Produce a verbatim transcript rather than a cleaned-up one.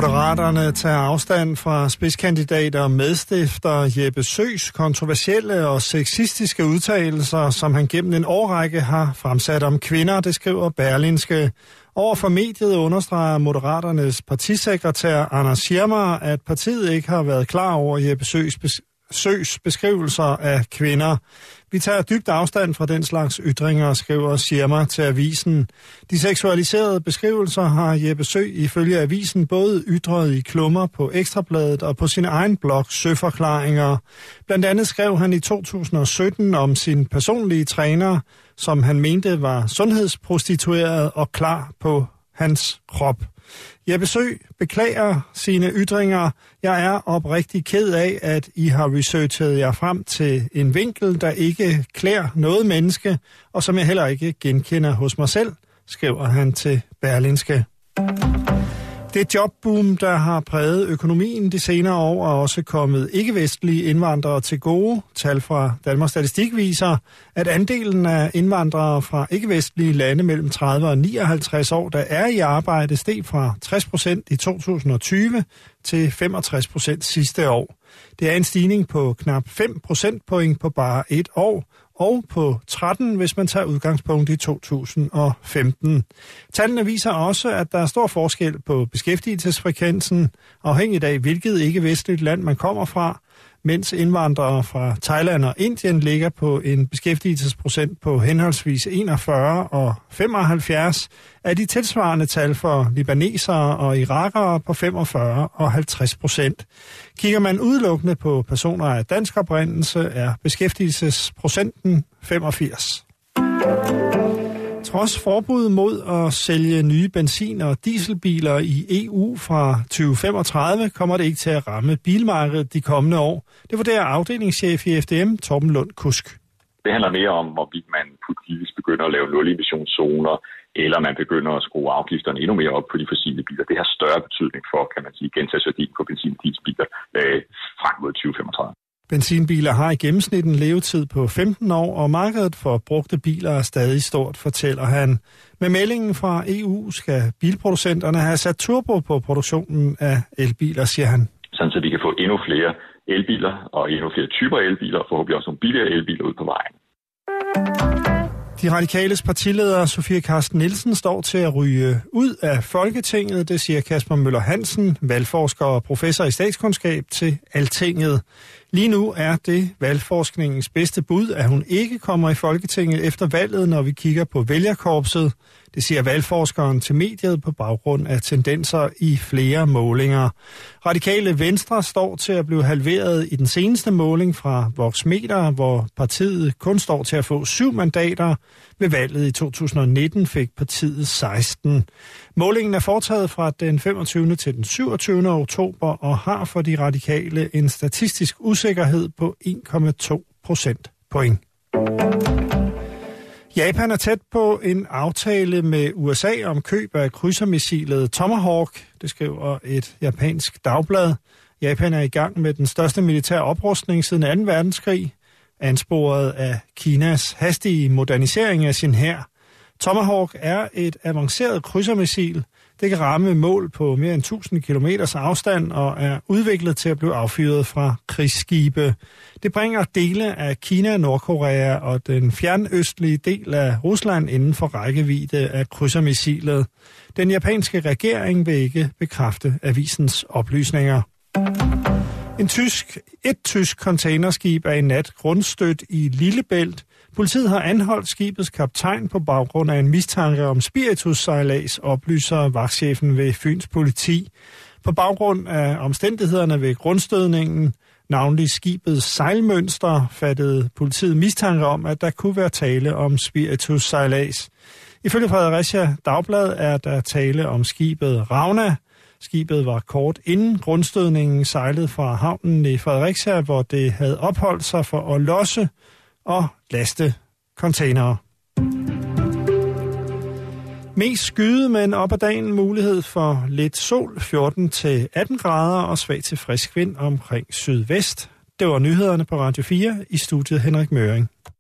Moderaterne tager afstand fra spidskandidat og medstifter Jeppe Søes kontroversielle og sexistiske udtalelser, som han gennem en årrække har fremsat om kvinder, det skriver Berlingske. Over for mediet understreger Moderaternes partisekretær Anders Schirmer, at partiet ikke har været klar over Jeppe Søes Søs beskrivelser af kvinder. Vi tager dybt afstand fra den slags ytringer, skriver Schirmer til avisen. De seksualiserede beskrivelser har Jeppe Sø ifølge avisen både ytret i klummer på Ekstrabladet og på sin egen blog Søforklaringer. Blandt andet skrev han i to tusind og sytten om sin personlige træner, som han mente var sundhedsprostitueret og klar på hans krop. Jeppe Søe beklager sine ytringer. Jeg er oprigtig ked af, at I har researchet jer frem til en vinkel, der ikke klæder noget menneske, og som jeg heller ikke genkender hos mig selv, skriver han til Berlingske. Det jobboom, der har præget økonomien de senere år, er også kommet ikke-vestlige indvandrere til gode. Tal fra Danmarks Statistik viser, at andelen af indvandrere fra ikke-vestlige lande mellem tredive og nioghalvtreds år, der er i arbejde, steg fra tres procent i to tusind og tyve til femogtres procent sidste år. Det er en stigning på knap fem procentpoint på bare et år, og på tretten, hvis man tager udgangspunkt i to tusind og femten. Tallene viser også, at der er stor forskel på beskæftigelsesfrekvensen, afhængigt af hvilket ikke-vestligt land man kommer fra, mens indvandrere fra Thailand og Indien ligger på en beskæftigelsesprocent på henholdsvis enogfyrre og femoghalvfjerds, er de tilsvarende tal for libanesere og irakere på femogfyrre og halvtreds procent. Kigger man udelukkende på personer af dansk oprindelse, er beskæftigelsesprocenten femogfirs. Trods forbud mod at sælge nye benzin- og dieselbiler i E U fra tyve femogtredive, kommer det ikke til at ramme bilmarkedet de kommende år. Det vurderer afdelingschef i F D M, Torben Lund Kusk. Det handler mere om, hvorvidt man politisk begynder at lave nul-emissionszoner, eller man begynder at skrue afgifterne endnu mere op på de fossile biler. Det har større betydning for, kan man sige, gentagsværdien på benzin- og dieselbiler øh, frem mod tyve femogtredive. Benzinbiler har i gennemsnit en levetid på femten år, og markedet for brugte biler er stadig stort, fortæller han. Med meldingen fra E U skal bilproducenterne have sat turbo på produktionen af elbiler, siger han. Sådan så vi kan få endnu flere elbiler og endnu flere typer elbiler, og forhåbentlig også nogle billigere elbiler ud på vejen. De radikales partileder Sofie Carsten Nielsen står til at ryge ud af Folketinget, det siger Kasper Møller Hansen, valgforsker og professor i statskundskab til Altinget. Lige nu er det valgforskningens bedste bud, at hun ikke kommer i Folketinget efter valget, når vi kigger på vælgerkorpset. Det siger valgforskeren til mediet på baggrund af tendenser i flere målinger. Radikale Venstre står til at blive halveret i den seneste måling fra Voxmeter, hvor partiet kun står til at få syv mandater. Ved valget i to tusind og nitten fik partiet seksten. Målingen er foretaget fra den femogtyvende til den syvogtyvende oktober og har for de radikale en statistisk usikkerhed på en komma to procentpoint. Japan er tæt på en aftale med U S A om køb af krydsermissilet Tomahawk, det skriver et japansk dagblad. Japan er i gang med den største militære oprustning siden anden verdenskrig, ansporet af Kinas hastige modernisering af sin hær. Tomahawk er et avanceret krydsermissil. Det kan ramme mål på mere end tusind kilometers afstand og er udviklet til at blive affyret fra krigsskibe. Det bringer dele af Kina, Nordkorea og den fjernøstlige del af Rusland inden for rækkevidde af krydsermissilet. Den japanske regering vil ikke bekræfte avisens oplysninger. En tysk, et tysk containerskib er i nat grundstødt i Lillebælt. Politiet har anholdt skibets kaptajn på baggrund af en mistanke om spiritussejlads, oplyser vagtchefen ved Fyns politi. På baggrund af omstændighederne ved grundstødningen, navnlig skibets sejlmønster, fattede politiet mistanke om, at der kunne være tale om spiritussejlads. Ifølge Fredericia Dagblad er der tale om skibet Ravna. Skibet var kort inden grundstødningen sejlet fra havnen i Fredericia, hvor det havde opholdt sig for at losse og laste containere. Mest skyde, men op ad dagen mulighed for lidt sol, fjorten til atten grader og svag til frisk vind omkring sydvest. Det var nyhederne på Radio fire, i studiet Henrik Møring.